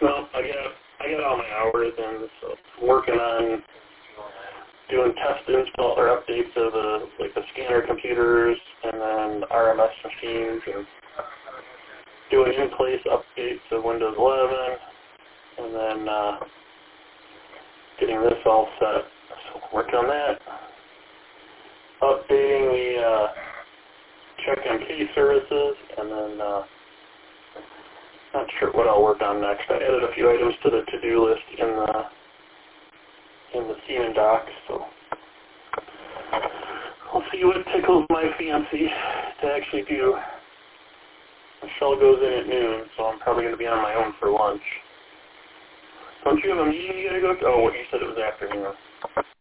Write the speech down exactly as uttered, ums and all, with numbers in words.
No, I got I got all my hours in, so working on doing test install or updates of the like the scanner computers and then R M S machines and doing in-place updates of Windows eleven and then uh, getting this all set. So working on that. Updating the uh, check M K services and then uh, not sure what I'll work on next. I added a few items to the to-do list in the in the Siemens doc, so I'll see what tickles my fancy to actually do. Michelle goes in at noon, so I'm probably going to be on my own for lunch. Don't you have a meeting you got to go to? Oh, what you said it was afternoon.